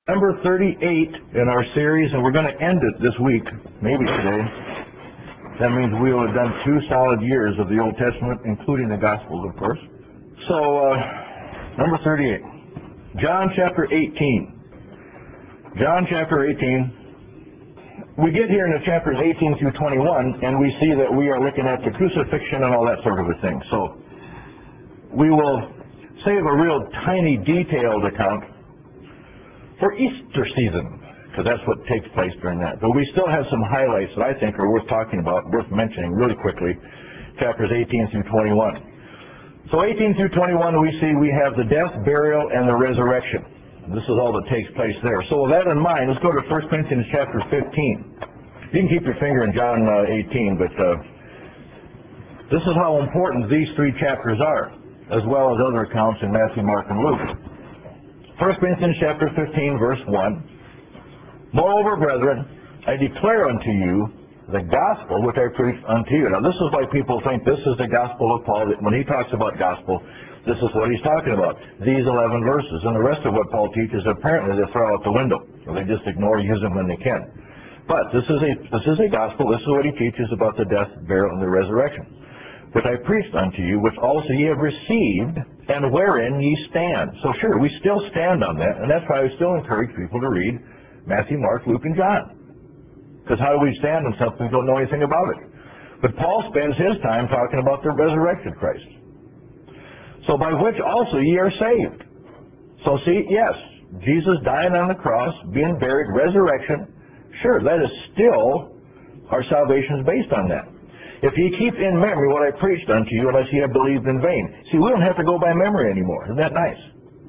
Number 38 in our series, and we're going to end it this week, maybe today. That means we will have done 2 solid years of the Old Testament, including the Gospels, of course. So, number 38, John chapter 18. John chapter 18. We get here into chapters 18 through 21, and we see that we are looking at the crucifixion and all that sort of a thing. So, we will save a real tiny, detailed account for Easter season, because that's what takes place during that. But we still have some highlights that I think are worth talking about, worth mentioning really quickly, chapters 18 through 21. So 18 through 21, we have the death, burial, and the resurrection. This is all that takes place there. So with that in mind, let's go to 1 Corinthians chapter 15. You can keep your finger in John 18, but this is how important these 3 chapters are, as well as other accounts in Matthew, Mark, and Luke. 1 Corinthians chapter 15, verse 1. Moreover, brethren, I declare unto you the gospel which I preached unto you. Now, this is why people think this is the gospel of Paul. When he talks about gospel, this is what he's talking about. These 11 verses. And the rest of what Paul teaches, apparently they throw out the window. Or they just ignore, use them when they can. But this is a gospel. This is what he teaches about the death, burial, and the resurrection, which I preached unto you, which also ye have received, and wherein ye stand. So sure, we still stand on that, and that's why I still encourage people to read Matthew, Mark, Luke, and John. Because how do we stand on something we don't know anything about it? But Paul spends his time talking about the resurrected Christ. So by which also ye are saved. So see, yes, Jesus dying on the cross, being buried, resurrection, sure, that is still, our salvation is based on that. If ye keep in memory what I preached unto you, unless ye have believed in vain. See, we don't have to go by memory anymore. Isn't that nice?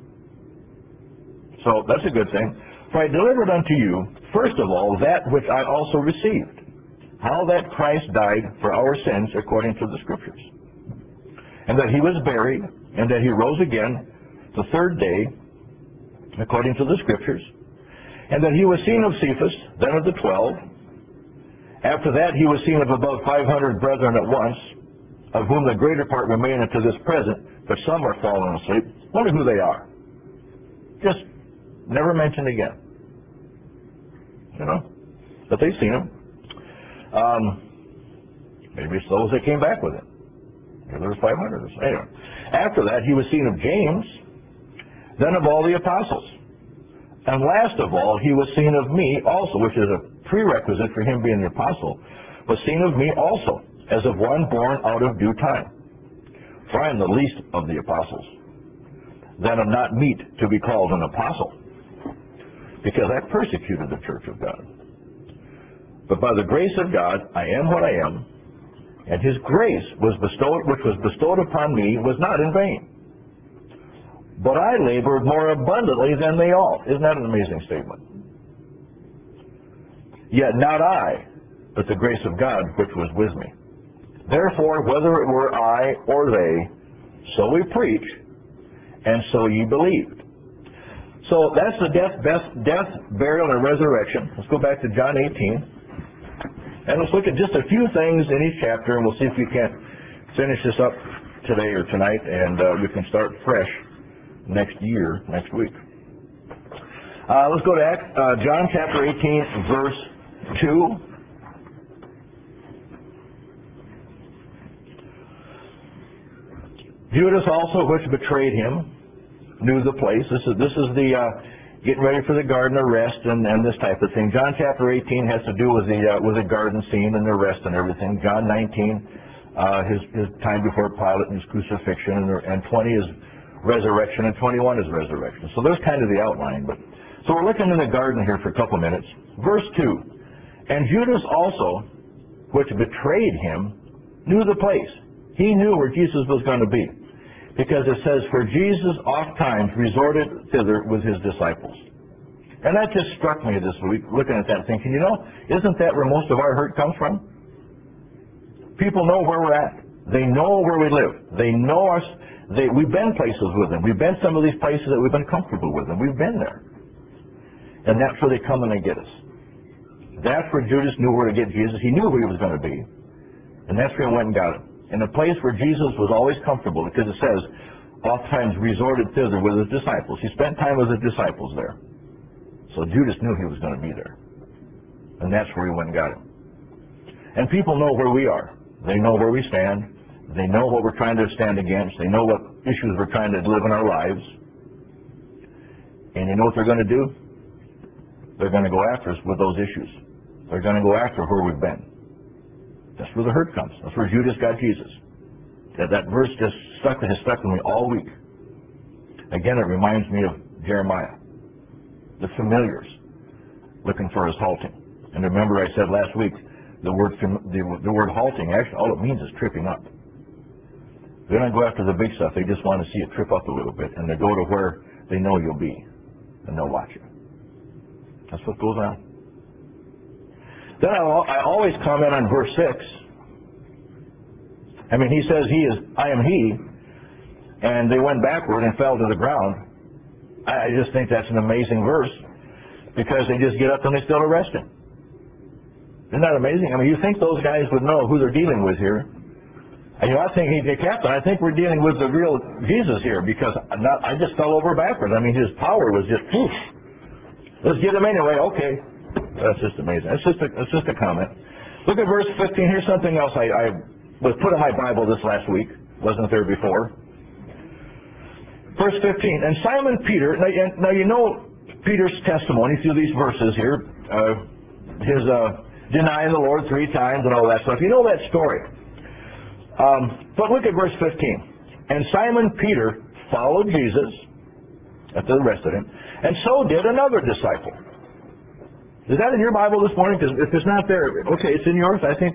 So that's a good thing. For I delivered unto you, first of all, that which I also received, how that Christ died for our sins according to the Scriptures, and that he was buried, and that he rose again the 3rd day according to the Scriptures, and that he was seen of Cephas, then of the 12. After that, he was seen of about 500 brethren at once, of whom the greater part remain unto this present, but some are fallen asleep. Wonder who they are. Just never mentioned again. You know? But they've seen him. Maybe it's those that came back with him. There was 500 or so. Anyway. After that, he was seen of James, then of all the apostles. And last of all, he was seen of me also, which is a prerequisite for him being the apostle, was seen of me also, as of one born out of due time. For I am the least of the apostles, that am not meet to be called an apostle, because I persecuted the church of God. But by the grace of God, I am what I am, and his grace which was bestowed upon me was not in vain. But I labored more abundantly than they all. Isn't that an amazing statement? Yet not I, but the grace of God which was with me. Therefore, whether it were I or they, so we preach, and so ye believed. So that's the death, burial, and resurrection. Let's go back to John 18. And let's look at just a few things in each chapter, and we'll see if we can't finish this up today or tonight, and we can start fresh next week. Let's go to John chapter 18, verse 2. Judas also, which betrayed him, knew the place. This is the getting ready for the garden arrest and this type of thing. John chapter 18 has to do with the garden scene and the arrest and everything. John 19, his time before Pilate and his crucifixion, and 20 is resurrection, and 21 is resurrection. So there's kind of the outline. So we're looking in the garden here for a couple minutes. Verse 2. And Judas also, which betrayed him, knew the place. He knew where Jesus was going to be. Because it says, for Jesus oft times resorted thither with his disciples. And that just struck me this week, looking at that, thinking, isn't that where most of our hurt comes from? People know where we're at. They know where we live. They know us. We've been places with them. We've been some of these places that we've been comfortable with them. We've been there. And that's where they come and they get us. That's where Judas knew where to get Jesus. He knew where he was going to be. And that's where he went and got him. In a place where Jesus was always comfortable, because it says, oftentimes resorted thither with his disciples. He spent time with his disciples there. So So Judas knew he was going to be there. And that's where he went and got him. And people know where we are. They know where we stand. They know what we're trying to stand against. They know what issues we're trying to live in our lives. And you know what they're going to do? They're going to go after us with those issues. They're going to go after where we've been. That's where the hurt comes. That's where Judas got Jesus. That verse just has stuck with me all week. Again, it reminds me of Jeremiah. The familiars looking for his halting. And remember I said last week, the word halting, actually all it means is tripping up. They don't go after the big stuff. They just want to see it trip up a little bit. And they go to where they know you'll be. And they'll watch you. That's what goes on. Then I always comment on verse 6. I mean, he says I am he. And they went backward and fell to the ground. I just think that's an amazing verse. Because they just get up and they still arrest him. Isn't that amazing? I mean, you think those guys would know who they're dealing with here. And I think, Captain, I think we're dealing with the real Jesus here, because I just fell over backwards. I mean, his power was just, poof. Let's get him anyway. Okay. That's just amazing. It's just a comment. Look at verse 15. Here's something else I was put in my Bible this last week. Wasn't there before. Verse 15. And Simon Peter, now you know Peter's testimony through these verses here, his denying the Lord 3 times and all that stuff. You know that story. But look at verse 15. And Simon Peter followed Jesus after the rest of him, and so did another disciple. Is that in your Bible this morning? Because if it's not there, okay, it's in yours, I think.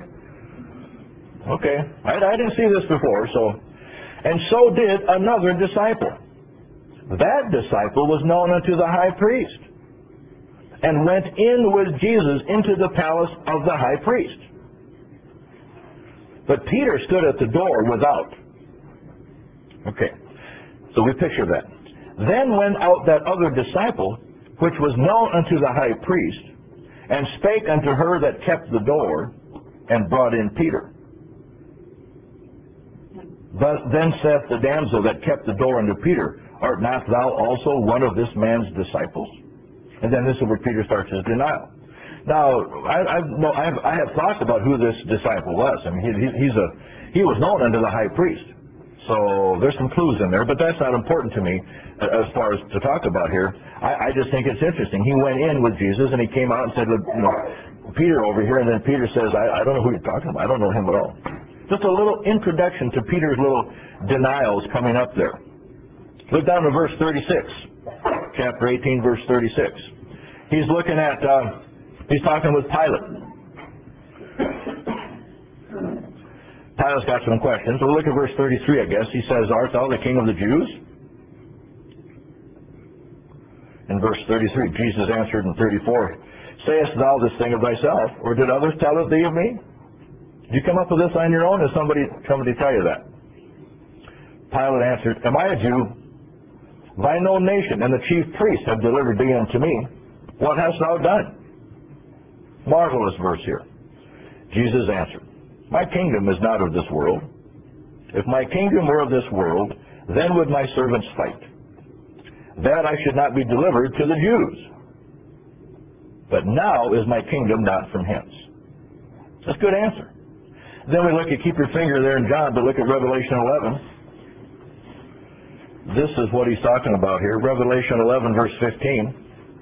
Okay, I didn't see this before. And so did another disciple. That disciple was known unto the high priest, and went in with Jesus into the palace of the high priest. But Peter stood at the door without. Okay, so we picture that. Then went out that other disciple, which was known unto the high priest, and spake unto her that kept the door, and brought in Peter. But then saith the damsel that kept the door unto Peter, Art not thou also one of this man's disciples? And then this is where Peter starts his denial. Now, I have thought about who this disciple was. I mean, he was known unto the high priest. So there's some clues in there, but that's not important to me as far as to talk about here. I just think it's interesting. He went in with Jesus, and he came out and said, look, Peter over here, and then Peter says, I don't know who you're talking about. I don't know him at all. Just a little introduction to Peter's little denials coming up there. Look down to verse 36, chapter 18, verse 36. He's looking at, he's talking with Pilate. Pilate's got some questions. We'll look at verse 33, I guess. He says, Art thou the king of the Jews? In verse 33, Jesus answered in 34, Sayest thou this thing of thyself, or did others tell it thee of me? Did you come up with this on your own, or somebody tell you that? Pilate answered, Am I a Jew? Thine own nation and the chief priests have delivered thee unto me. What hast thou done? Marvelous verse here. Jesus answered, My kingdom is not of this world. If my kingdom were of this world, then would my servants fight, that I should not be delivered to the Jews. But now is my kingdom not from hence. That's a good answer. Then we look at, keep your finger there in John, but look at Revelation 11. This is what he's talking about here. Revelation 11, verse 15.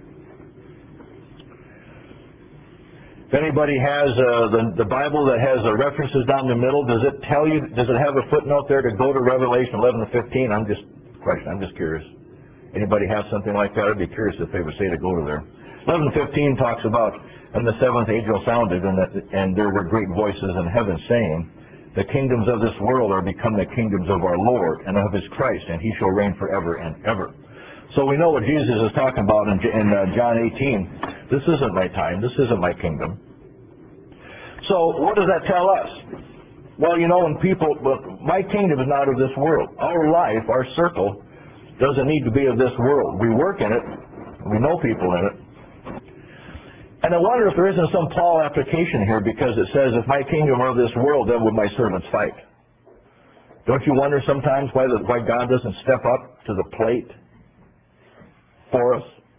If anybody has the Bible that has references down the middle, does it tell you, does it have a footnote there to go to Revelation 11 to 15? I'm just curious. Anybody have something like that? I'd be curious if they would say to go to there. 11 to 15 talks about, and the seventh angel sounded, and there were great voices in heaven saying, The kingdoms of this world are become the kingdoms of our Lord and of his Christ, and he shall reign forever and ever. So we know what Jesus is talking about in John 18. This isn't my time. This isn't my kingdom. So what does that tell us? Well, when my kingdom is not of this world. Our life, our circle, doesn't need to be of this world. We work in it. We know people in it. And I wonder if there isn't some Paul application here, because it says, if my kingdom were of this world, then would my servants fight. Don't you wonder sometimes why God doesn't step up to the plate for us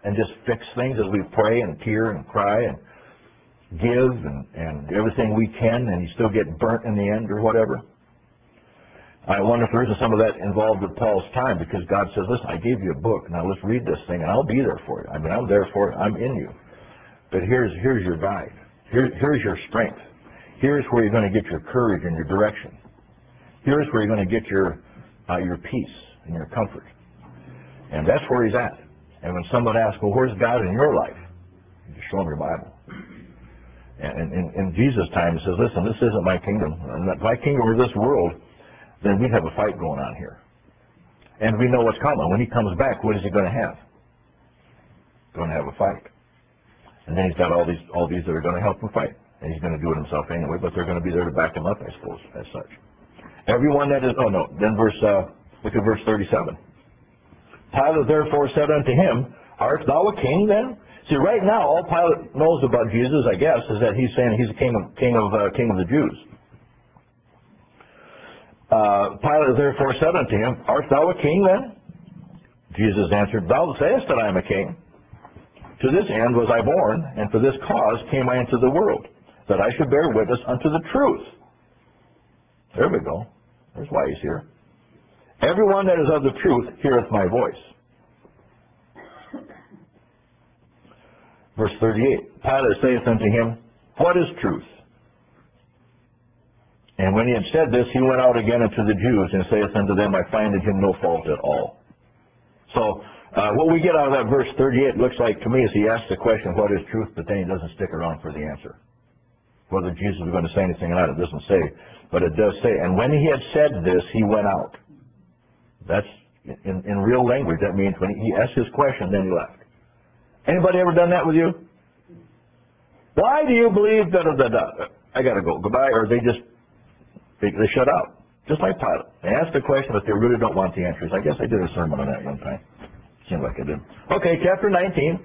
and just fix things as we pray and tear and cry and give and everything we can, and you still get burnt in the end or whatever? I wonder if there isn't some of that involved with Paul's time, because God says, listen, I gave you a book. Now let's read this thing, and I'll be there for you. I mean, I'm there for it. I'm in you. But here's your guide. Here's your strength. Here's where you're going to get your courage and your direction. Here's where you're going to get your peace and your comfort. And that's where he's at. And when someone asks, well, where's God in your life? You just show them your Bible. And in Jesus' time, he says, listen, this isn't my kingdom. If my kingdom were this world, then we'd have a fight going on here. And we know what's coming. When he comes back, what is he going to have? Going to have a fight. And then he's got all these that are going to help him fight. And he's going to do it himself anyway, but they're going to be there to back him up, I suppose, as such. Everyone that is, then look at verse 37. Pilate therefore said unto him, art thou a king then? See, right now, all Pilate knows about Jesus, I guess, is that he's saying he's a king of the Jews. Pilate therefore said unto him, art thou a king then? Jesus answered, thou sayest that I am a king. To this end was I born, and for this cause came I into the world, that I should bear witness unto the truth. There we go. There's why he's here. Everyone that is of the truth heareth my voice. Verse 38, Pilate saith unto him, what is truth? And when he had said this, he went out again unto the Jews, and saith unto them, I find in him no fault at all. So, what we get out of that verse 38 looks like to me is he asks the question, what is truth, but then he doesn't stick around for the answer. Whether Jesus is going to say anything or not, it doesn't say, but it does say, and when he had said this, he went out. That's, in real language, that means when he asked his question, then he left. Anybody ever done that with you? Why do you believe da-da-da-da? I got to go. Goodbye. Or they shut out. Just like Pilate. They ask the question, but they really don't want the answers. I guess I did a sermon on that one time. Seemed like I did. Okay, chapter 19.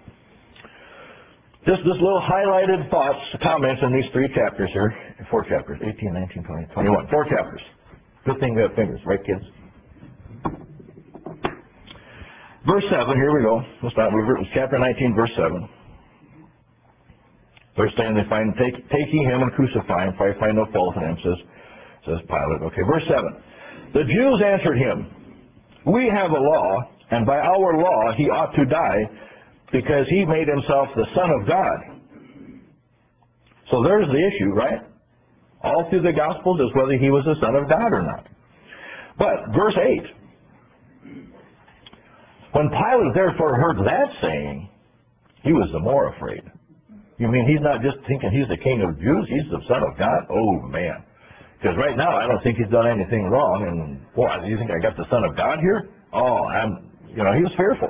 Just this little highlighted thoughts, comments in these 3 chapters here. 4 chapters. 18, 19, 20, 21. 4 chapters. Good thing we have fingers, right, kids? Verse 7, here we go. Let's start with chapter 19, verse 7. Verse 10, they find, take ye him and crucify him, for I find no fault in him, says Pilate. Okay, verse 7. The Jews answered him, we have a law, and by our law he ought to die, because he made himself the Son of God. So there's the issue, right? All through the Gospels is whether he was the Son of God or not. But, verse 8. When Pilate therefore heard that saying, he was the more afraid. You mean he's not just thinking he's the King of Jews, he's the Son of God? Oh, man. Because right now, I don't think he's done anything wrong. And, boy, do you think I got the Son of God here? Oh, he was fearful.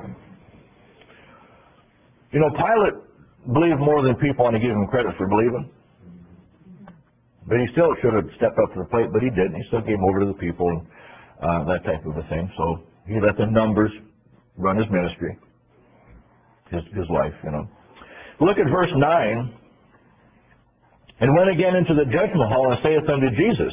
You know, Pilate believed more than people want to give him credit for believing. But he still should have stepped up to the plate, but he didn't. He still gave over to the people and that type of a thing. So he let the numbers run his ministry, his life, you know. Look at verse 9. And went again into the judgment hall and saith unto Jesus,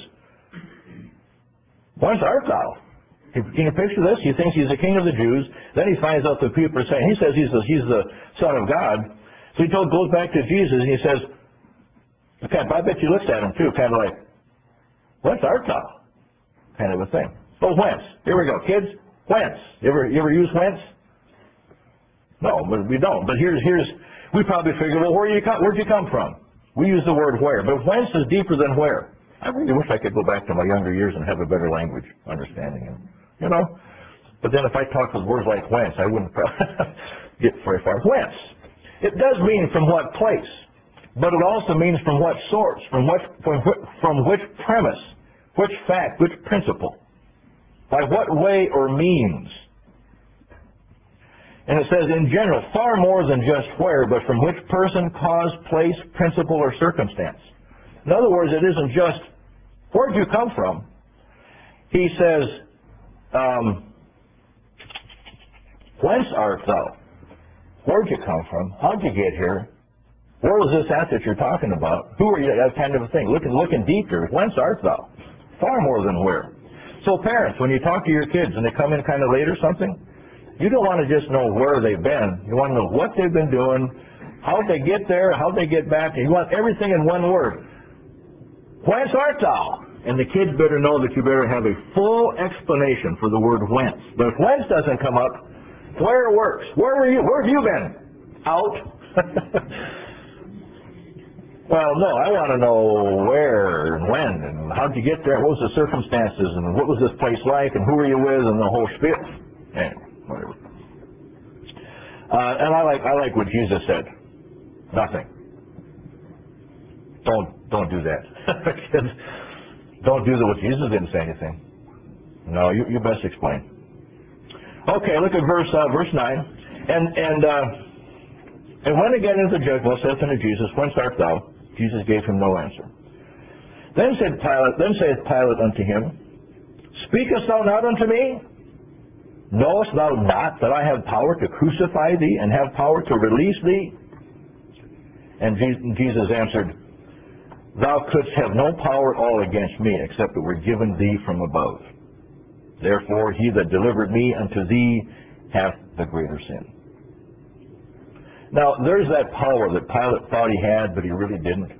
whence art thou? Can you picture this? He thinks he's the King of the Jews. Then he finds out the people are saying, he says he's the Son of God. So he goes back to Jesus and he says, okay, I bet you looks at him too, kind of like, whence art thou? Kind of a thing. Oh, whence? Here we go, kids. Whence? You ever use whence? No, but we don't. But we probably figure, well, where'd you come from? We use the word where, but whence is deeper than where. I really wish I could go back to my younger years and have a better language understanding it, you know. But then if I talked with words like whence, I wouldn't get very far. Whence? It does mean from what place, but it also means from what source, from which premise, which fact, which principle, by what way or means. And it says, in general, far more than just where, but from which person, cause, place, principle, or circumstance. In other words, it isn't just, where'd you come from? He says, whence art thou? Where'd you come from? How'd you get here? Where was this at that you're talking about? Who are you? That kind of a thing. Looking deeper. Whence art thou? Far more than where. So parents, when you talk to your kids and they come in kind of late or something, You don't want to just know where they've been. You want to know what they've been doing, how they get there, how they get back. You want everything in one word. Whence art thou? And the kids better know that you better have a full explanation for the word whence. But if whence doesn't come up, where works. Where were you? Where have you been? Out. Well, no, I want to know where and when and how'd you get there, what was the circumstances, and what was this place like, and who were you with, and the whole spiel. Anyway, whatever. And I like what Jesus said. Nothing. Don't do that. Don't do that. What Jesus didn't say anything. No, you best explain. Okay, look at verse 9. And when again into the judgment saith unto Jesus, Whence art thou? Jesus gave him no answer. Then saith Pilate unto him, Speakest thou not unto me? Knowest thou not that I have power to crucify thee, and have power to release thee? And Jesus answered, Thou couldst have no power all against me, except it were given thee from above. Therefore he that delivered me unto thee hath the greater sin. Now, there's that power that Pilate thought he had, but he really didn't.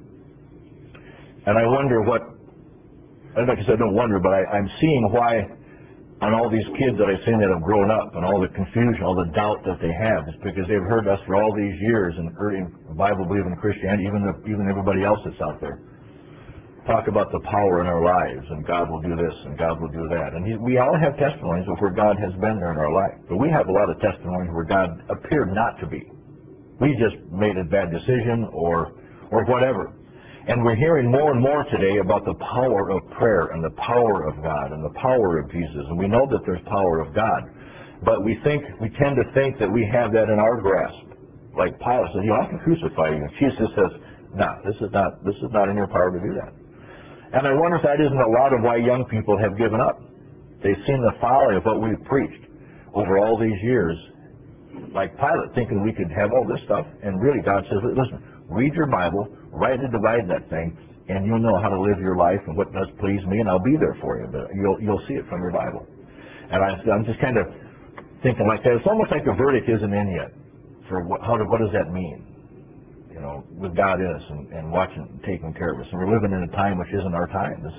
And I wonder what, like I said, I don't wonder, but I'm seeing why on all these kids that I've seen that have grown up, and all the confusion, all the doubt that they have, is because they've heard us for all these years, and Bible-believing Christianity, even everybody else that's out there, talk about the power in our lives, and God will do this, and God will do that. And we all have testimonies of where God has been there in our life. But we have a lot of testimonies where God appeared not to be. We just made a bad decision or whatever. And we're hearing more and more today about the power of prayer and the power of God and the power of Jesus. And we know that there's power of God. But we tend to think that we have that in our grasp. Like Pilate said, I can crucify you. And Jesus says, no, this is not in your power to do that. And I wonder if that isn't a lot of why young people have given up. They've seen the folly of what we've preached over all these years. Like Pilate, thinking we could have all this stuff, and really God says, listen, read your Bible, rightly divide that thing, and you'll know how to live your life and what does please me, and I'll be there for you. But you'll see it from your Bible. And I'm just kind of thinking like that. It's almost like the verdict isn't in yet. For what does that mean? You know, with God in us and watching, taking care of us, and we're living in a time which isn't our time. This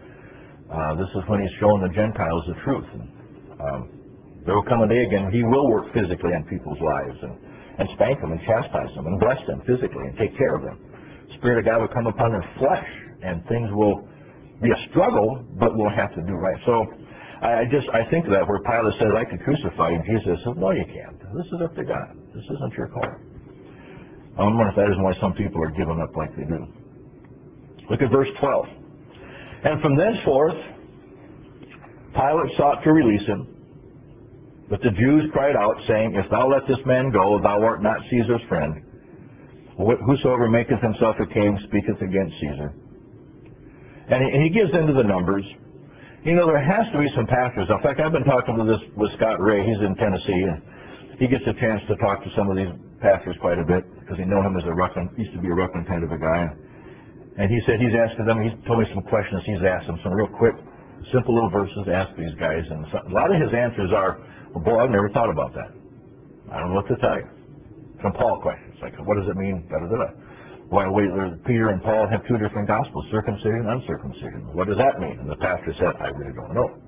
is when He's showing the Gentiles the truth. And, there will come a day again when He will work physically on people's lives and spank them and chastise them and bless them physically and take care of them. The Spirit of God will come upon their flesh, and things will be a struggle, but we'll have to do right. So I think of that where Pilate says, I could crucify you. Jesus says, no, you can't. This is up to God. This isn't your call. I wonder if that isn't why some people are giving up like they do. Look at verse 12. And from thenceforth, Pilate sought to release him. But the Jews cried out, saying, If thou let this man go, thou art not Caesar's friend. Whosoever maketh himself a king speaketh against Caesar. And he gives into the numbers. You know, there has to be some pastors. In fact, I've been talking with Scott Ray. He's in Tennessee, and he gets a chance to talk to some of these pastors quite a bit because he know him as used to be a Ruckman kind of a guy. And he said he's asking them, he's told me some questions he's asked them, some real quick, simple little verses to ask these guys. And a lot of his answers are, well, boy, I've never thought about that. I don't know what to tell you. Some Paul questions, like, what does it mean? Why, wait, Peter and Paul have two different gospels, circumcision and uncircumcision. What does that mean? And the pastor said, I really don't know.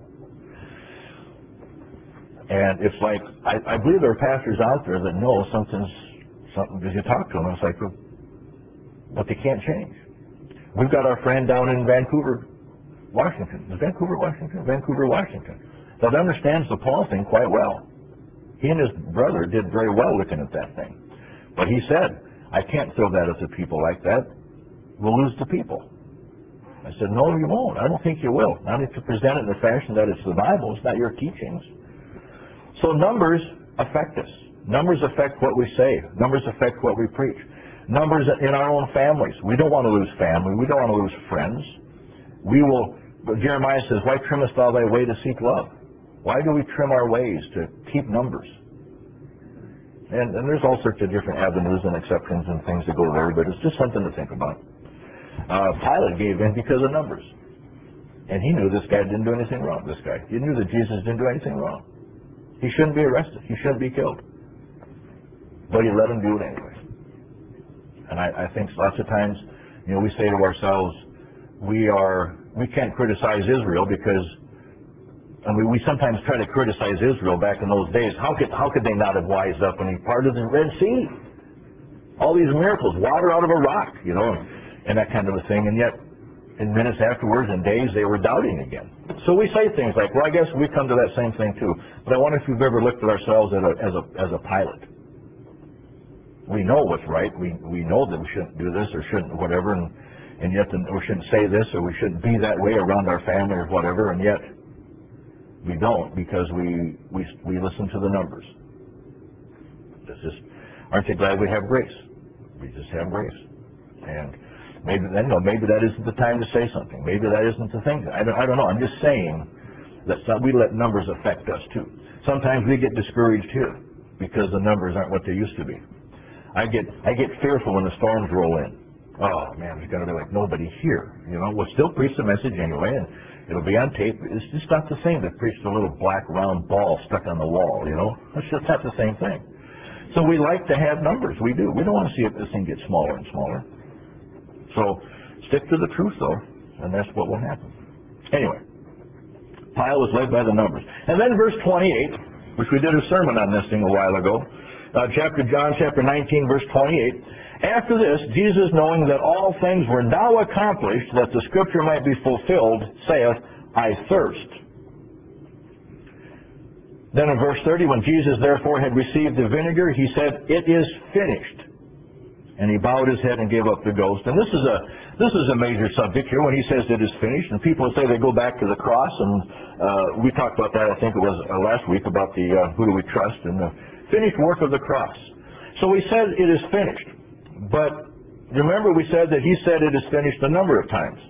And it's like, I believe there are pastors out there that know something, because you talk to them, it's like, but they can't change. We've got our friend down in Vancouver, Washington. Vancouver, Washington. That understands the Paul thing quite well. He and his brother did very well looking at that thing. But he said, I can't throw that at the people like that. We'll lose the people. I said, no, you won't. I don't think you will. Not if you present it in the fashion that it's the Bible. It's not your teachings. So numbers affect us. Numbers affect what we say. Numbers affect what we preach. Numbers in our own families. We don't want to lose family. We don't want to lose friends. Jeremiah says, why trimmest thou thy way to seek love? Why do we trim our ways to keep numbers? And there's all sorts of different avenues and exceptions and things that go there, but it's just something to think about. Pilate gave in because of numbers. And he knew this guy didn't do anything wrong, He knew that Jesus didn't do anything wrong. He shouldn't be arrested. He shouldn't be killed. But he let him do it anyway. And I think lots of times, we say to ourselves, we can't criticize Israel because, we sometimes try to criticize Israel back in those days. How could they not have wised up when he parted the Red Sea? All these miracles, water out of a rock, and that kind of a thing. And yet, in minutes afterwards, in days, they were doubting again. So we say things like, well, I guess we come to that same thing too. But I wonder if you've ever looked at ourselves as a pilot. We know what's right. We know that we shouldn't do this or shouldn't whatever, and yet we shouldn't say this or we shouldn't be that way around our family or whatever, and yet we don't because we listen to the numbers. Aren't you glad we have grace? We just have grace. And maybe that isn't the time to say something. Maybe that isn't the thing. I don't know. I'm just saying that we let numbers affect us too. Sometimes we get discouraged here because the numbers aren't what they used to be. I get fearful when the storms roll in. Oh man, there's going to be like nobody here. We'll still preach the message anyway, and it'll be on tape. It's just not the same to preach a little black round ball stuck on the wall. It's just not the same thing. So we like to have numbers. We do. We don't want to see this thing get smaller and smaller. So stick to the truth, though, and that's what will happen. Anyway, Pilate was led by the numbers. And then verse 28, which we did a sermon on this thing a while ago, John chapter 19, verse 28. After this, Jesus, knowing that all things were now accomplished, that the scripture might be fulfilled, saith, I thirst. Then in verse 30, when Jesus therefore had received the vinegar, he said, it is finished. And he bowed his head and gave up the ghost. And this is a major subject here when he says it is finished. And people say they go back to the cross, and we talked about that, I think it was last week, about the who do we trust and the finished work of the cross. So he said it is finished. But remember we said that he said it is finished a number of times.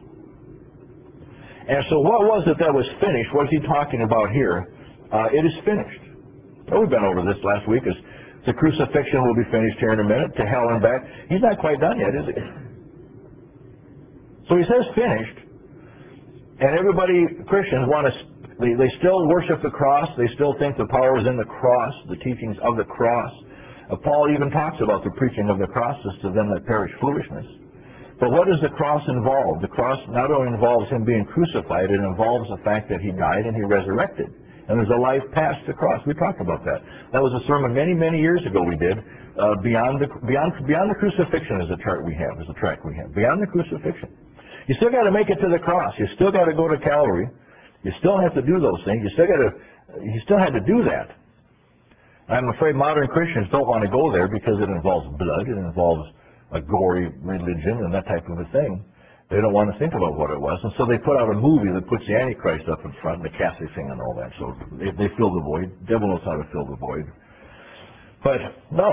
And so what was it that was finished? What is he talking about here? It is finished. Well, we've been over this last week. The crucifixion will be finished here in a minute, to hell and back. He's not quite done yet, is he? So he says finished, and Christians they still worship the cross. They still think the power is in the cross, the teachings of the cross. Paul even talks about the preaching of the cross as to them that perish foolishness. But what does the cross involve? The cross not only involves him being crucified, it involves the fact that he died and he resurrected. And there's a life past the cross. We talked about that. That was a sermon many, many years ago we did. Beyond the crucifixion is a track we have. Beyond the crucifixion. You still got to make it to the cross. You still got to go to Calvary. You still have to do those things. You still had to do that. I'm afraid modern Christians don't want to go there because it involves blood. It involves a gory religion and that type of a thing. They don't want to think about what it was. And so they put out a movie that puts the Antichrist up in front, the Catholic thing and all that. So they fill the void. The devil knows how to fill the void. But no.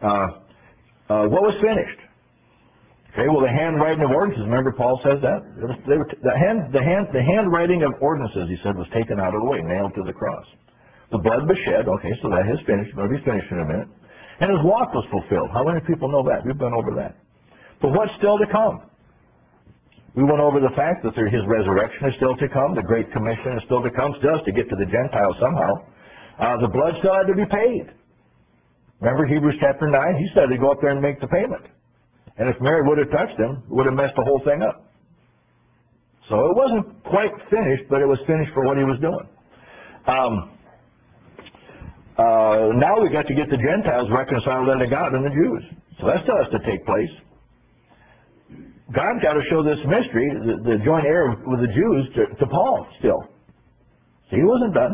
What was finished? Okay, well, the handwriting of ordinances, remember Paul says that? The handwriting of ordinances, he said, was taken out of the way, nailed to the cross. The blood was shed, okay, so that is finished. Going to be finished in a minute. And his walk was fulfilled. How many people know that? We've been over that. But what's still to come? We went over the fact that his resurrection is still to come. The Great Commission is still to come. Still has to get to the Gentiles somehow. The blood still had to be paid. Remember Hebrews chapter 9? He said to go up there and make the payment. And if Mary would have touched him, it would have messed the whole thing up. So it wasn't quite finished, but it was finished for what he was doing. Now we got to get the Gentiles reconciled unto God and the Jews. So that still has to take place. God's got to show this mystery, the joint heir with the Jews, to Paul still. So he wasn't done.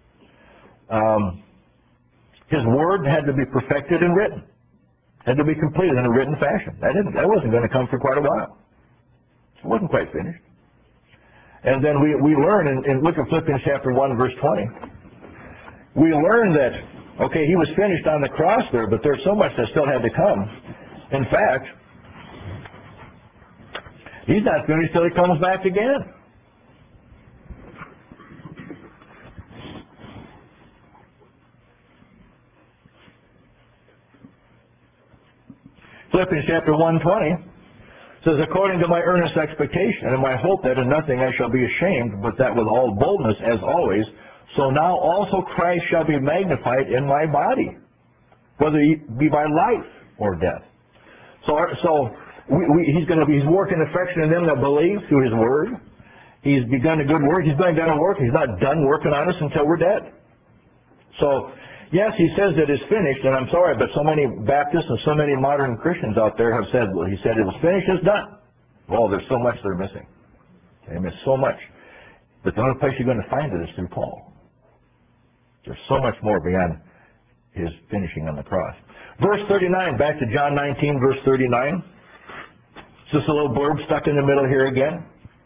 His word had to be perfected and written. Had to be completed in a written fashion. That wasn't going to come for quite a while. It wasn't quite finished. And then we learn, and look at Philippians chapter 1, verse 20. We learn that, okay, he was finished on the cross there, but there's so much that still had to come. In fact, he's not finished till he comes back again. Philippians chapter 1:20 says, according to my earnest expectation and my hope that in nothing I shall be ashamed, but that with all boldness, as always, So now also Christ shall be magnified in my body, whether it be by life or death. He's working affection in them that believe through his word. He's begun a good work. He's begun a work. He's not done working on us until we're dead. So, yes, he says that it's finished, and I'm sorry, but so many Baptists and so many modern Christians out there have said, well, he said it was finished, it's done. Well, there's so much they're missing. They miss so much. But the only place you're going to find it is through Paul. There's so much more beyond his finishing on the cross. Verse 39, back to John 19, verse 39. It's just a little blurb stuck in the middle here again.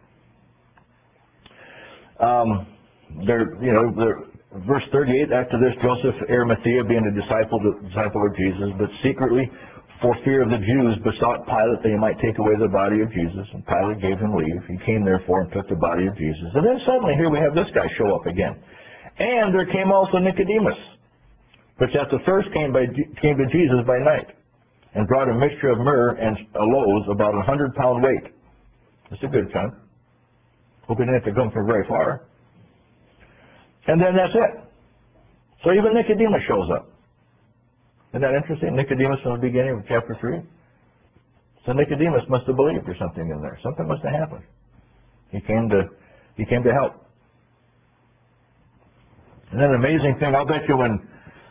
Verse 38, after this, Joseph Arimathea, being a disciple of Jesus, but secretly, for fear of the Jews, besought Pilate that he might take away the body of Jesus, and Pilate gave him leave. He came therefore and took the body of Jesus. And then suddenly here we have this guy show up again. And there came also Nicodemus, which at the first came to Jesus by night, and brought a mixture of myrrh and aloes, about 100-pound weight. That's a good chunk. Hope he didn't have to come from very far. And then that's it. So even Nicodemus shows up. Isn't that interesting? Nicodemus from the beginning of chapter 3. So Nicodemus must have believed there's something in there. Something must have happened. He came to help. And then an amazing thing, I'll bet you when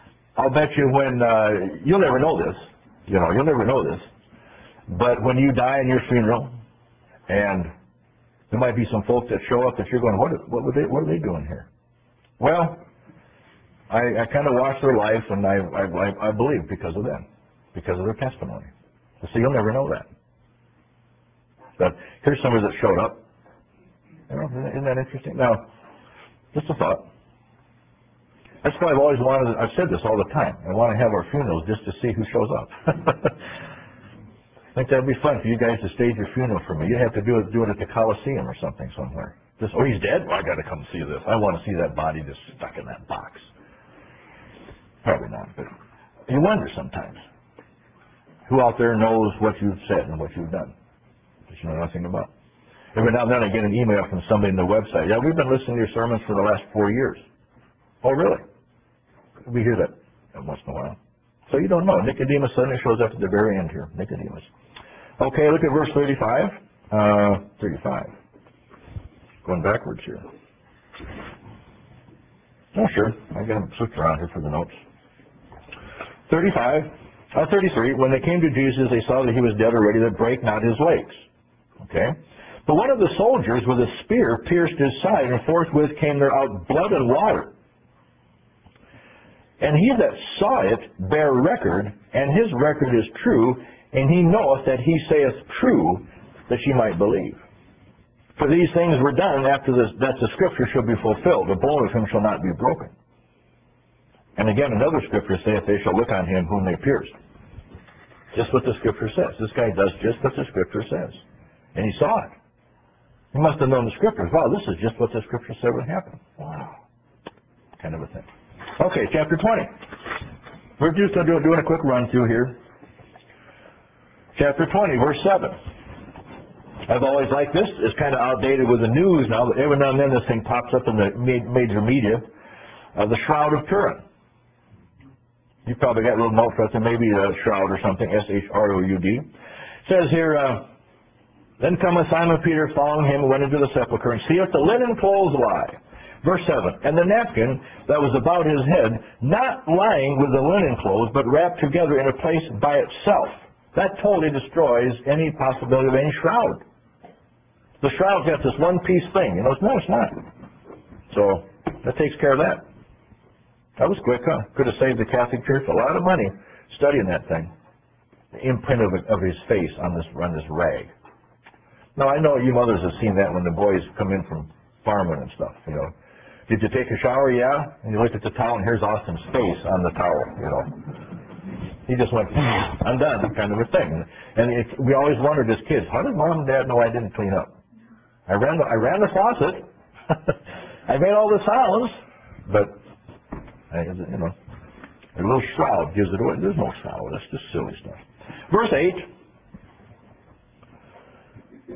you'll never know this. You'll never know this. But when you die in your funeral, and there might be some folks that show up that you're going, what are they doing here? Well, I kind of watched their life, and I believe because of them, because of their testimony. So you'll never know that. But here's somebody that showed up. Isn't that interesting? Now, just a thought. That's why I've always wanted, I've said this all the time, I want to have our funerals just to see who shows up. I think that'd be fun for you guys to stage your funeral for me. You'd have to do it at the Coliseum or something somewhere. Just, oh, he's dead? Well, I got to come see this. I want to see that body just stuck in that box. Probably not, but you wonder sometimes. Who out there knows what you've said and what you've done that you know nothing about? Every now and then I get an email from somebody on the website. Yeah, we've been listening to your sermons for the last 4 years. Oh, really? We hear that once in a while. So you don't know. Nicodemus suddenly shows up at the very end here. Nicodemus. Okay, look at verse 35. 35. Going backwards here. Oh, sure. I got them switched around here for the notes. 33. When they came to Jesus, they saw that he was dead already, that brake not his legs. Okay? But one of the soldiers with a spear pierced his side, and forthwith came there out blood and water. And he that saw it bare record, and his record is true, and he knoweth that he saith true, that ye might believe. For these things were done after this, that the scripture should be fulfilled. The bone of him shall not be broken. And again, another scripture saith, they shall look on him whom they pierced. Just what the scripture says. This guy does just what the scripture says. And he saw it. He must have known the scriptures. Wow, this is just what the scripture said would happen. Wow. Kind of a thing. Okay, chapter 20. We're just doing a quick run through here. Chapter 20, verse 7. I've always liked this. It's kind of outdated with the news now, but every now and then this thing pops up in the major media. The Shroud of Turin. You probably got a little note for it, maybe a shroud or something, S-H-R-O-U-D. It says here, then cometh Simon Peter following him, and went into the sepulchre, and seeth the linen clothes lie. Verse 7, and the napkin that was about his head, not lying with the linen clothes, but wrapped together in a place by itself. That totally destroys any possibility of any shroud. The shroud's got this one-piece thing. It's not. So that takes care of that. That was quick, huh? Could have saved the Catholic Church a lot of money studying that thing. The imprint of his face on this rag. Now, I know you mothers have seen that when the boys come in from farming and stuff, Did you take a shower? Yeah. And you look at the towel, and here's Austin's face on the towel, He just went, I'm done, kind of a thing. And we always wondered as kids, how did mom and dad know I didn't clean up? I ran the faucet. I made all the sounds, but a little shroud gives it away. There's no shroud. That's just silly stuff. Verse 8.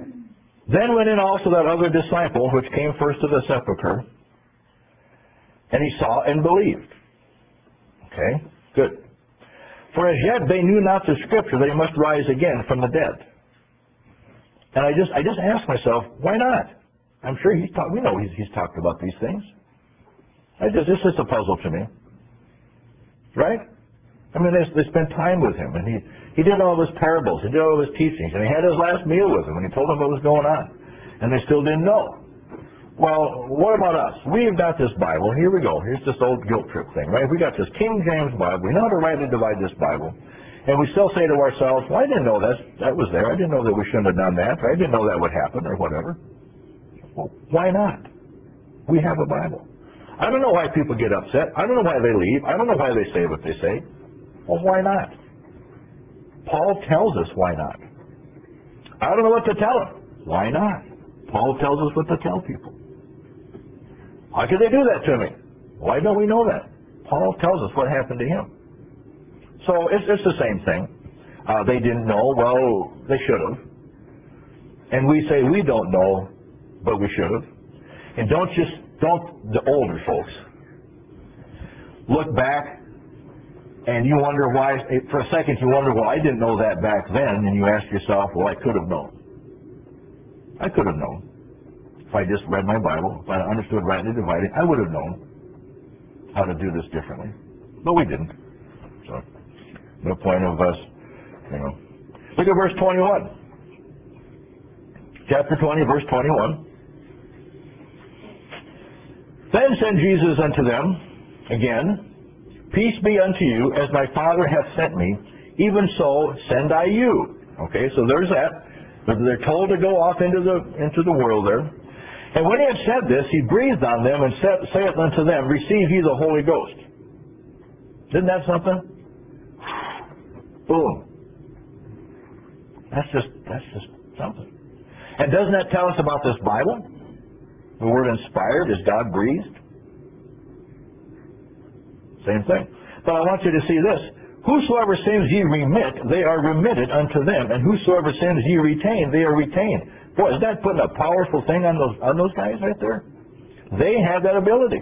Then went in also that other disciple, which came first to the sepulchre, and he saw and believed. Okay, good. For as yet they knew not the Scripture, that he must rise again from the dead. And I just asked myself, why not? I'm sure we know he's talked about these things. It's just a puzzle to me. Right? I mean, they spent time with him, and he did all his parables, he did all his teachings, and he had his last meal with them, and he told them what was going on. And they still didn't know. Well, what about us? We've got this Bible. Here we go. Here's this old guilt trip thing, right? We got this King James Bible. We know how to rightly divide this Bible. And we still say to ourselves, well, I didn't know that was there. I didn't know that we shouldn't have done that. I didn't know that would happen or whatever. Well, why not? We have a Bible. I don't know why people get upset. I don't know why they leave. I don't know why they say what they say. Well, why not? Paul tells us why not. I don't know what to tell them. Why not? Paul tells us what to tell people. How could they do that to me? Why don't we know that? Paul tells us what happened to him. So it's the same thing. They didn't know. Well, they should have. And we say we don't know, but we should have. And don't the older folks look back and you wonder why, for a second you wonder, well, I didn't know that back then, and you ask yourself, well, I could have known. I could have known. If I just read my Bible, if I understood rightly dividing, I would have known how to do this differently. But we didn't. So, no point of us, Look at verse 21. Chapter 20, verse 21. Then said Jesus unto them, again, peace be unto you, as my Father hath sent me, even so send I you. Okay, so there's that. They're told to go off into the world there. And when he had said this, he breathed on them and saith unto them, receive ye the Holy Ghost. Isn't that something? Boom. That's just something. And doesn't that tell us about this Bible? The word inspired is God breathed. Same thing. But I want you to see this. Whosoever sins ye remit, they are remitted unto them. And whosoever sins ye retain, they are retained. Boy, isn't that putting a powerful thing on those guys right there? They have that ability.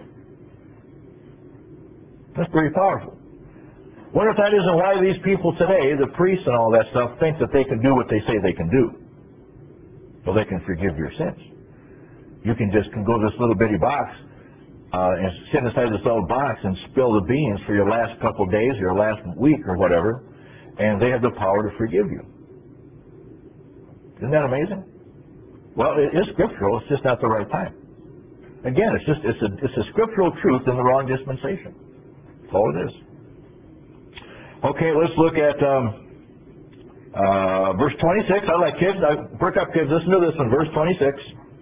That's pretty powerful. Wonder if that isn't why these people today, the priests and all that stuff, think that they can do what they say they can do. Well, they can forgive your sins. You can go to this little bitty box and sit inside this little box and spill the beans for your last couple of days, your last week or whatever, and they have the power to forgive you. Isn't that amazing? Well, it is scriptural. It's just not the right time. Again, it's a scriptural truth in the wrong dispensation. That's all it is. Okay, let's look at verse 26. I like kids. Perk up, kids. Listen to this one. Verse 26.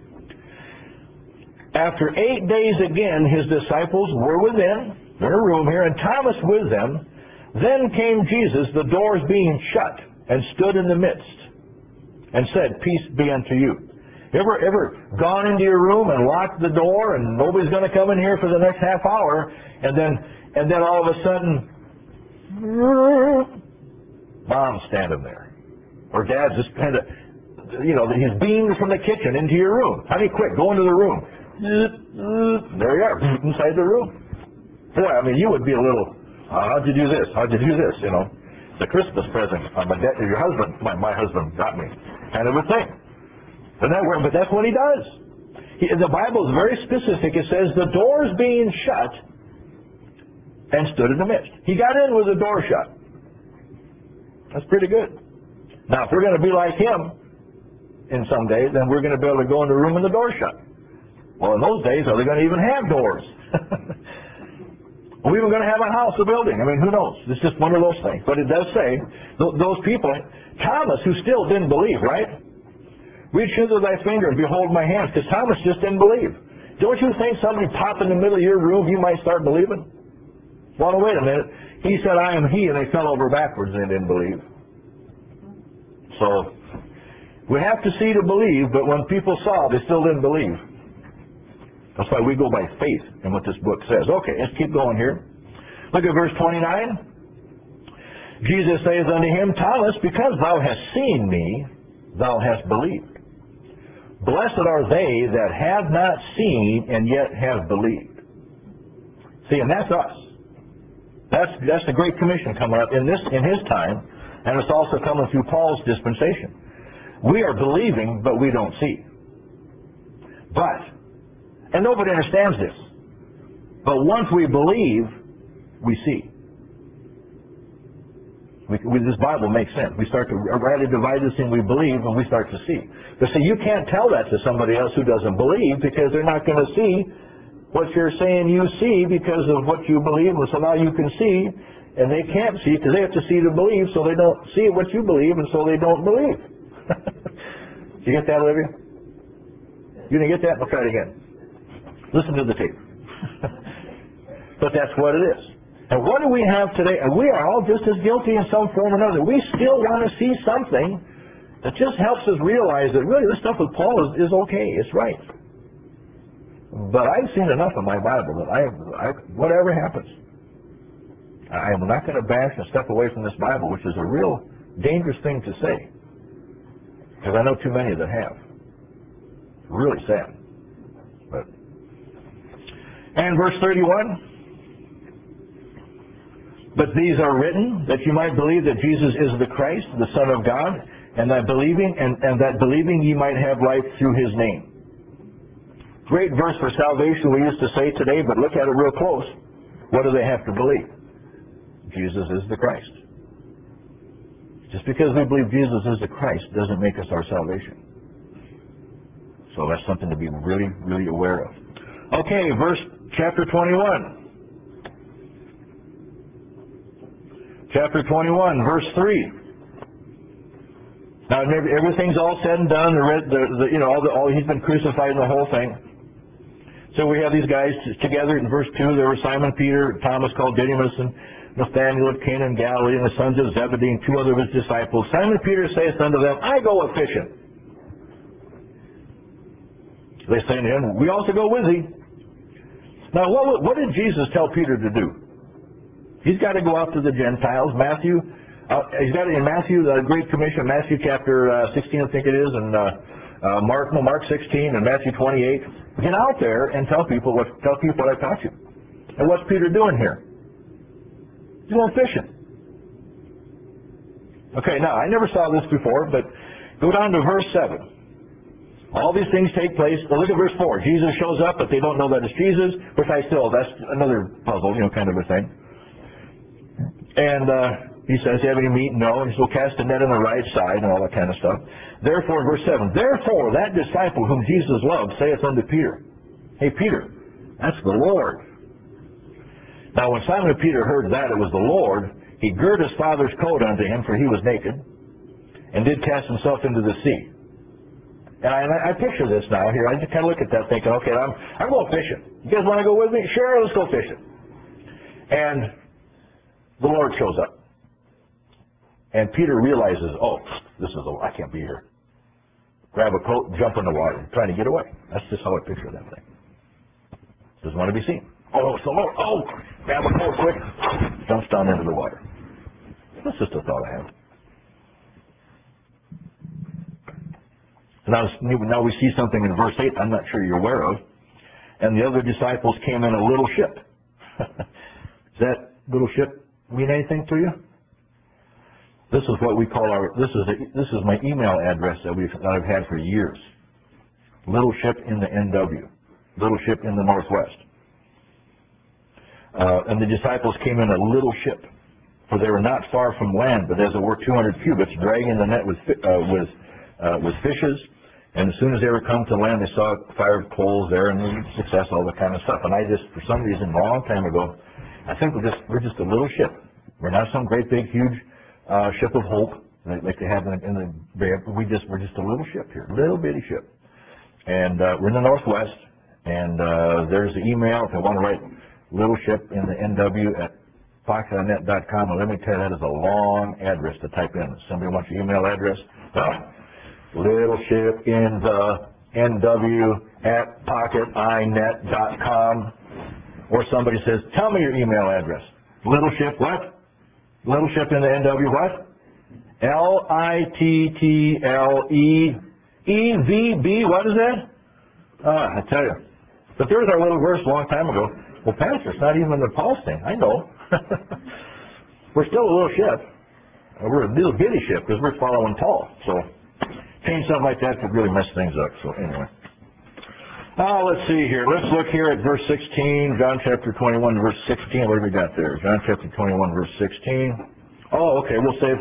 After 8 days again, his disciples were within, in a room here, and Thomas with them. Then came Jesus, the doors being shut, and stood in the midst, and said, peace be unto you. Ever gone into your room and locked the door, and nobody's going to come in here for the next half hour, and then all of a sudden, Mom's standing there, or Dad's just kind of, he's beamed from the kitchen into your room. Honey, quick, go into the room. There you are, inside the room. Boy, I mean, you would be a little, how'd you do this? How'd you do this? It's a Christmas present. Your husband, my husband got me, kind of a thing. But that's what he does. The Bible is very specific. It says the doors being shut and stood in the midst. He got in with the door shut. That's pretty good. Now, if we're going to be like him in some days, then we're going to be able to go in the room and the door shut. Well, in those days, are they going to even have doors? Are we even going to have a house, a building? I mean, who knows? It's just one of those things. But it does say, those people, Thomas, who still didn't believe, right? Reach hither thy finger and behold my hands, because Thomas just didn't believe. Don't you think somebody pop in the middle of your room, you might start believing? Well, wait a minute. He said, I am he, and they fell over backwards and they didn't believe. So, we have to see to believe, but when people saw, they still didn't believe. That's why we go by faith in what this book says. Okay, let's keep going here. Look at verse 29. Jesus saith unto him, Thomas, because thou hast seen me, thou hast believed. Blessed are they that have not seen and yet have believed. See, and that's us. That's the Great Commission coming up in his time, and it's also coming through Paul's dispensation. We are believing, but we don't see. And nobody understands this. But once we believe, we see. This Bible makes sense. We start to rightly divide this thing we believe, and we start to see. But see, you can't tell that to somebody else who doesn't believe, because they're not going to see what you're saying you see because of what you believe. So now you can see, and they can't see because they have to see to believe, so they don't see what you believe, and so they don't believe. Did you get that, Olivia? You didn't get that? I'll try it again. Listen to the tape. But that's what it is. And what do we have today? And we are all just as guilty in some form or another. We still want to see something that just helps us realize that really this stuff with Paul is okay. It's right. But I've seen enough of my Bible that whatever happens, I am not going to bash and step away from this Bible, which is a real dangerous thing to say. Because I know too many that have. Really sad. And verse 31. But these are written that you might believe that Jesus is the Christ, the Son of God, and that believing ye might have life through his name. Great verse for salvation we used to say today, but look at it real close. What do they have to believe? Jesus is the Christ. Just because we believe Jesus is the Christ doesn't make us our salvation. So that's something to be really, really aware of. Okay, chapter 21. Chapter 21, verse 3. Now, everything's all said and done. He's been crucified and the whole thing. So we have these guys together in verse 2. There were Simon Peter, Thomas called Didymus, and Nathanael of Cana in Galilee, and the sons of Zebedee, and two other of his disciples. Simon Peter saith unto them, I go a fishing. They say to him, we also go with thee. Now, what did Jesus tell Peter to do? He's got to go out to the Gentiles. He's got it in Matthew, the Great Commission, Matthew chapter 16, I think it is, and Mark 16, and Matthew 28. Get out there and tell people what I taught you. And what's Peter doing here? He's going fishing. Okay, now I never saw this before, but go down to verse 7. All these things take place. Now look at verse 4. Jesus shows up, but they don't know that it's Jesus, which that's another puzzle, kind of a thing. And he says, have any meat? No. And so cast the net on the right side and all that kind of stuff. Therefore, verse 7, therefore that disciple whom Jesus loved saith unto Peter, hey, Peter, that's the Lord. Now when Simon Peter heard that it was the Lord, he girt his father's coat unto him, for he was naked, and did cast himself into the sea. And I picture this now here. I just kind of look at that thinking, okay, I'm going fishing. You guys want to go with me? Sure, let's go fishing. And the Lord shows up. And Peter realizes, I can't be here. Grab a coat and jump in the water, trying to get away. That's just how I picture that thing. Doesn't want to be seen. Oh, it's the Lord. Oh, grab a coat quick. Jumps down into the water. That's just a thought I have. Now we see something in verse 8 I'm not sure you're aware of. And the other disciples came in a little ship. Does that little ship mean anything to you? This is what we call this is my email address that I've had for years. Little ship in the NW. Little ship in the Northwest. And the disciples came in a little ship, for they were not far from land, but as it were 200 cubits, dragging the net with fishes. And as soon as they were come to land, they saw fire of coals there, and success, all that kind of stuff. And I just, for some reason, a long time ago, I think we're just a little ship. We're not some great big huge ship of hope like they have in the Bay. We're just a little ship here, little bitty ship. And we're in the Northwest, and there's the email if you want to write little ship in the NW at pocketonet.com. And let me tell you, that is a long address to type in. Somebody wants your email address? Little ship in the NW at pocketinet.com. Or somebody says, tell me your email address. Little ship what? Little ship in the NW what? LITTLEEVB. What is that? I tell you. But there's our little verse a long time ago. Well, Pastor, it's not even the Paul's thing. I know. We're still a little ship. We're a little bitty ship because we're following Paul. So change something like that could really mess things up. So anyway. Let's see here. Let's look here at verse 16, John chapter 21, verse 16. What have we got there? John chapter 21, verse 16. Oh, okay. We'll save.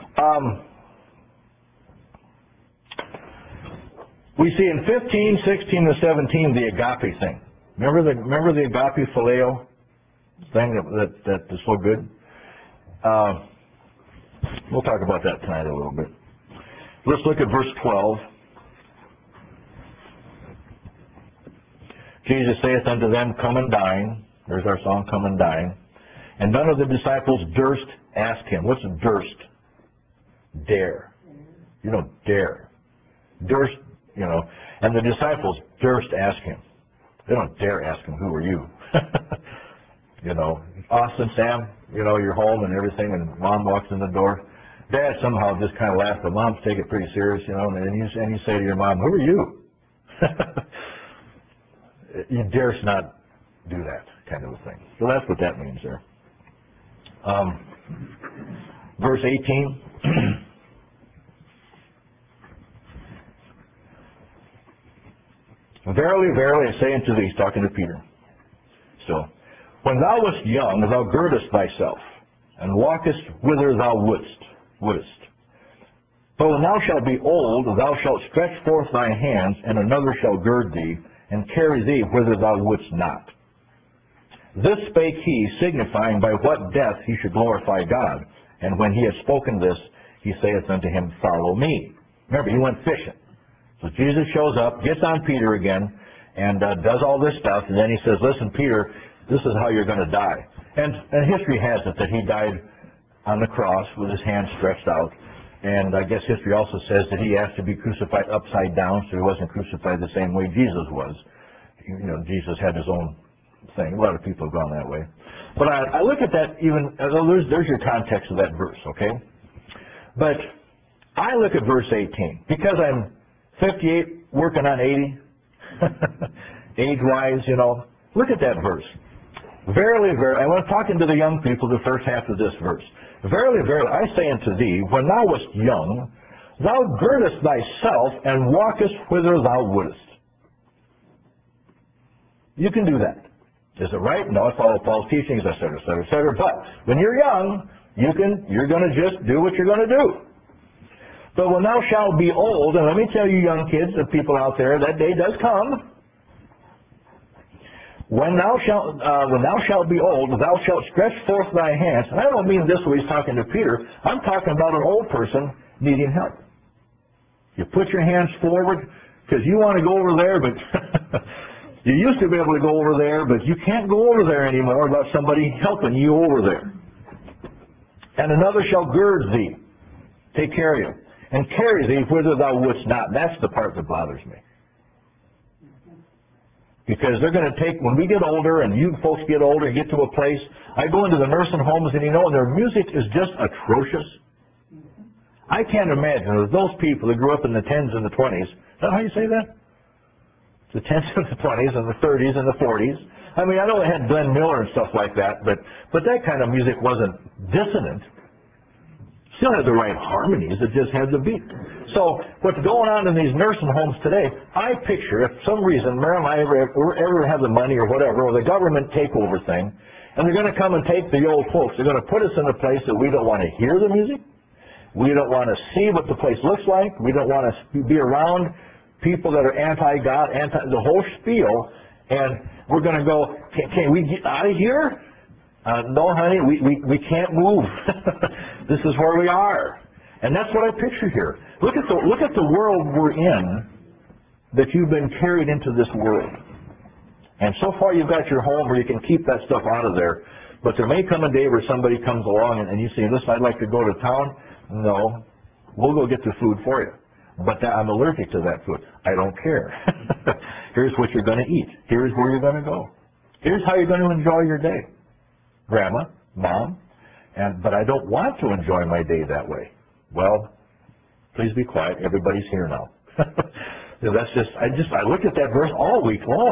We see in 15, 16, and 17 the agape thing. Remember the agape phileo thing that is so good? We'll talk about that tonight a little bit. Let's look at verse 12. Jesus saith unto them, Come and dine. There's our song, Come and dine. And none of the disciples durst ask him. What's durst? Dare. You know, dare. Durst, you know. And the disciples durst ask him. They don't dare ask him, who are you? You know, Austin, Sam, you know, you're home and everything, and Mom walks in the door. Dad somehow just kind of laughs, but Moms take it pretty serious, you know, and you say to your mom, who are you? You dares not do that kind of a thing. So that's what that means there. Verse 18. Verily, verily, I say unto thee, he's talking to Peter. So, when thou wast young, thou girdest thyself, and walkest whither thou wouldest. But when thou shalt be old, thou shalt stretch forth thy hands, and another shall gird thee, and carry thee whither thou wouldst not. This spake he, signifying by what death he should glorify God. And when he had spoken this, he saith unto him, Follow me. Remember, he went fishing. So Jesus shows up, gets on Peter again, and does all this stuff, and then he says, Listen, Peter, this is how you're going to die. And history has it that he died on the cross with his hands stretched out. And I guess history also says that he asked to be crucified upside down, so he wasn't crucified the same way Jesus was. You know, Jesus had his own thing. A lot of people have gone that way. But I look at that even, there's your context of that verse, okay? But I look at verse 18, because I'm 58, working on 80, age-wise, you know. Look at that verse. Verily, verily, I was talking to the young people the first half of this verse. Verily, verily, I say unto thee, when thou wast young, thou girdest thyself and walkest whither thou wouldest. You can do that. Is it right? No, I follow Paul's teachings, etc., etc., etc. But when you're young, you're going to just do what you're going to do. But when thou shalt be old, and let me tell you, young kids and people out there, that day does come. When thou shalt be old, thou shalt stretch forth thy hands. And I don't mean this way he's talking to Peter. I'm talking about an old person needing help. You put your hands forward because you want to go over there, but you used to be able to go over there, but you can't go over there anymore without somebody helping you over there. And another shall gird thee, take care of you, and carry thee whither thou wouldst not. That's the part that bothers me. Because they're going to take, when we get older and you folks get older and get to a place, I go into the nursing homes and you know, their music is just atrocious. I can't imagine those people that grew up in the 10s and the 20s. Is that how you say that? The 10s and the 20s and the 30s and the 40s. I mean, I know they had Glenn Miller and stuff like that, but that kind of music wasn't dissonant. Still had the right harmonies, it just had the beat. So what's going on in these nursing homes today, I picture, if for some reason Mary and I ever have the money or whatever, or the government takeover thing, and they're going to come and take the old folks, they're going to put us in a place that we don't want to hear the music, we don't want to see what the place looks like, we don't want to be around people that are anti-God, the whole spiel, and we're going to go, can we get out of here? No, honey, we can't move. This is where we are. And that's what I picture here. Look at the world we're in, that you've been carried into this world. And so far you've got your home where you can keep that stuff out of there. But there may come a day where somebody comes along and you say, listen, I'd like to go to town. No, we'll go get the food for you. But I'm allergic to that food. I don't care. Here's what you're going to eat. Here's where you're going to go. Here's how you're going to enjoy your day. Grandma, Mom, but I don't want to enjoy my day that way. Well, please be quiet. Everybody's here now. I looked at that verse all week long.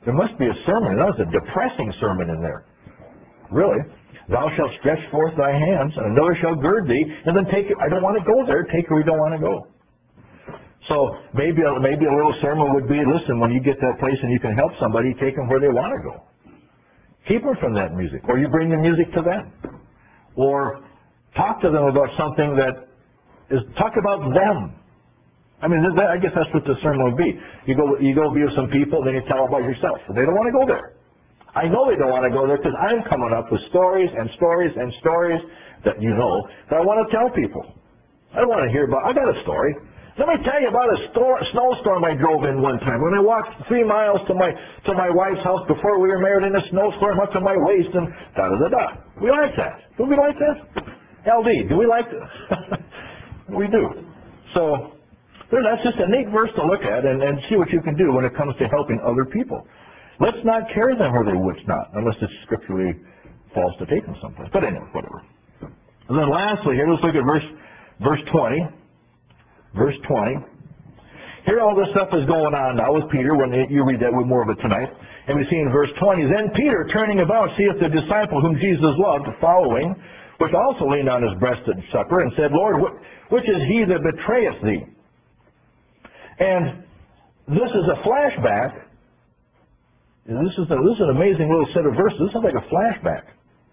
There must be a sermon. That was a depressing sermon in there. Really. Thou shalt stretch forth thy hands, and another shall gird thee, and then take it. I don't want to go there. Take where you don't want to go. So maybe a little sermon would be, listen, when you get to that place and you can help somebody, take them where they want to go. Keep them from that music. Or you bring the music to them. Or talk to them about something that is, talk about them. I mean, I guess that's what the sermon would be. You go be with some people, then you tell them about yourself. They don't want to go there. I know they don't want to go there because I'm coming up with stories and stories and stories that you know that I want to tell people. I don't want to hear about, I got a story. Let me tell you about a snowstorm I drove in one time. When I walked 3 miles to my wife's house before we were married in a snowstorm up to my waist and da-da-da-da. We like that. Do we like that? LD, do we like that? We do. So that's just a neat verse to look at and see what you can do when it comes to helping other people. Let's not carry them where they wish not, unless it's scripturally false to take them someplace. But anyway, whatever. And then lastly, here, let's look at verse 20. Verse 20. Here all this stuff is going on now with Peter, when you read that with more of it tonight. And we see in verse 20, then Peter, turning about, seeth the disciple whom Jesus loved, following, which also leaned on his breast at supper, and said, Lord, which is he that betrayeth thee? And this is a flashback. This is an amazing little set of verses. This is like a flashback.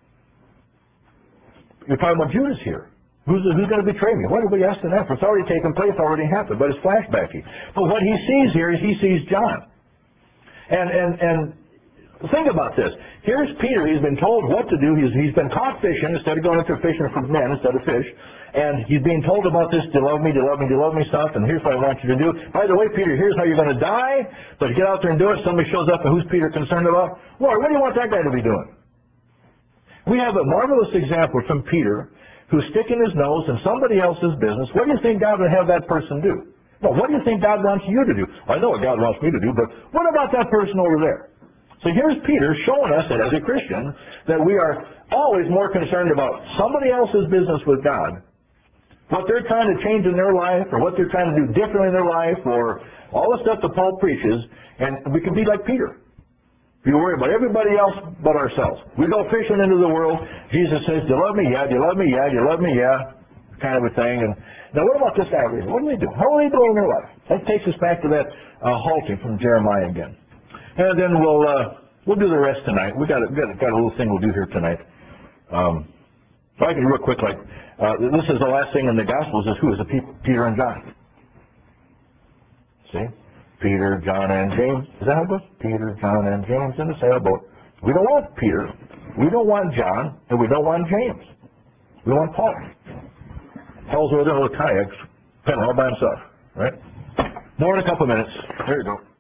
You're talking about Judas here. Who's going to betray me? What are we asking that for? It's already taken place, already happened, but it's flashbacky. But what he sees here is he sees John. And think about this. Here's Peter. He's been told what to do. He's been caught fishing instead of going into fishing for men instead of fish. And he's being told about this, do you love me, do you love me, do you love me stuff, and here's what I want you to do. By the way, Peter, here's how you're going to die, but get out there and do it. Somebody shows up, and who's Peter concerned about? Lord, what do you want that guy to be doing? We have a marvelous example from Peter, who's sticking his nose in somebody else's business. What do you think God would have that person do? Well, what do you think God wants you to do? Well, I know what God wants me to do, but what about that person over there? So here's Peter showing us that as a Christian, that we are always more concerned about somebody else's business with God, what they're trying to change in their life, or what they're trying to do differently in their life, or all the stuff that Paul preaches, and we can be like Peter. We worry about everybody else but ourselves. We go fishing into the world. Jesus says, do you love me? Yeah. Do you love me? Yeah. Do you love me? Yeah. Kind of a thing. And now what about this guy over here? What do they do? How are they doing in their life? That takes us back to that halting from Jeremiah again. And then we'll do the rest tonight. We got a little thing we'll do here tonight. So I can real quick, this is the last thing in the Gospels is who is it? Peter and John. See? Peter, John, and James. Is that how it goes? Peter, John, and James in the sailboat. We don't want Peter. We don't want John, and we don't want James. We want Paul. Paul's over there with kayaks, all by himself, right? More in a couple of minutes. There you go.